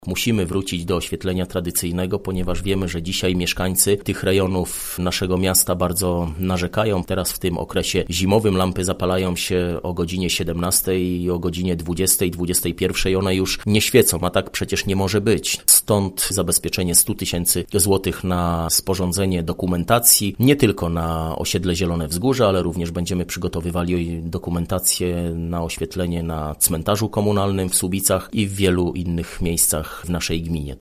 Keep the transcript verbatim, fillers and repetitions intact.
Musimy wrócić do oświetlenia tradycyjnego, ponieważ wiemy, że dzisiaj mieszkańcy tych rejonów naszego miasta bardzo narzekają. Teraz w tym okresie zimowym lampy zapalają się o godzinie siedemnastej i o godzinie dwudziestej, dwudziestej pierwszej. One już nie świecą, a tak przecież nie może być. Stąd zabezpieczenie stu tysięcy złotych na sporządzenie dokumentacji, nie tylko na osiedle Zielone Wzgórze, ale również będziemy przygotowywali dokumentację na oświetlenie na cmentarzu komunalnym w Słubicach i w wielu innych miejscach w naszej gminie.